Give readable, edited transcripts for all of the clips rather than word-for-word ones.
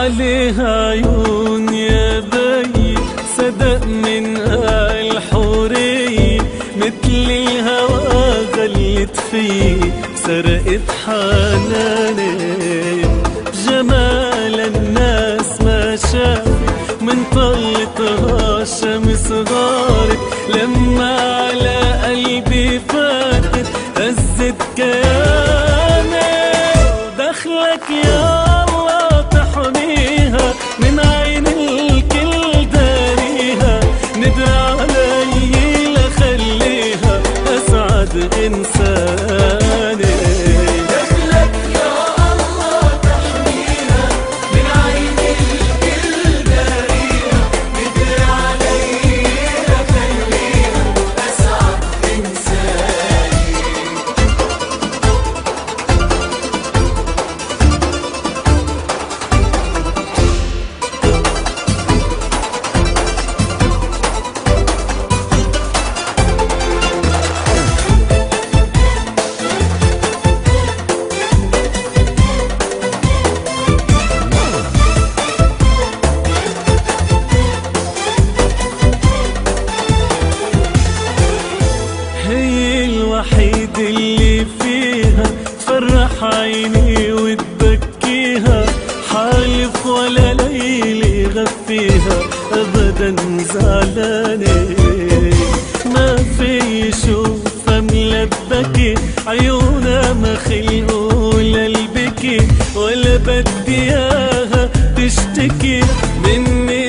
عليها عيون يا بي صدق منها الحورية، مثل الهوى غلت فيه سرقت حناني. جمال الناس ما شاف من طلتها شمس غارت، لما على قلبي فاتت هزت كياني. دخلك يا الله تحميها من عين الكل داريها، ندر علي لخليها أسعد إنساني. دخلك يا الله تحميها من عين الكل داريها، ندر علي لخليها أسعد إنساني. هي الوحيد اللي فيها تفرح عيني وتبكيها، حالف ولا ليلي غفيها ابدا زعلانة. ما في شوفها ملبكي عيونها ما خلقوا للبكي، ولا بدي اياها تشتكي مني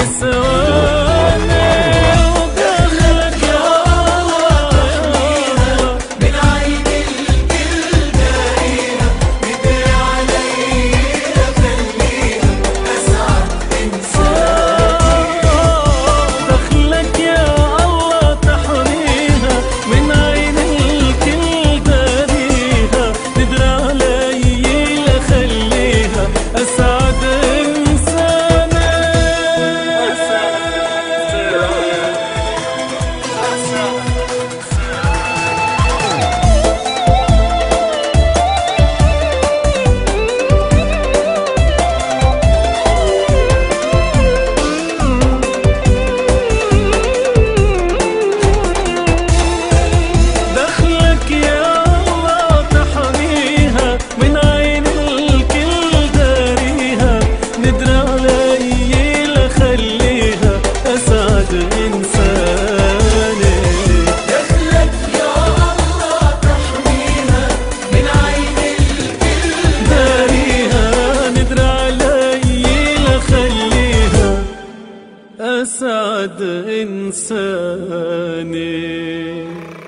ثواني. أسعد إنساني.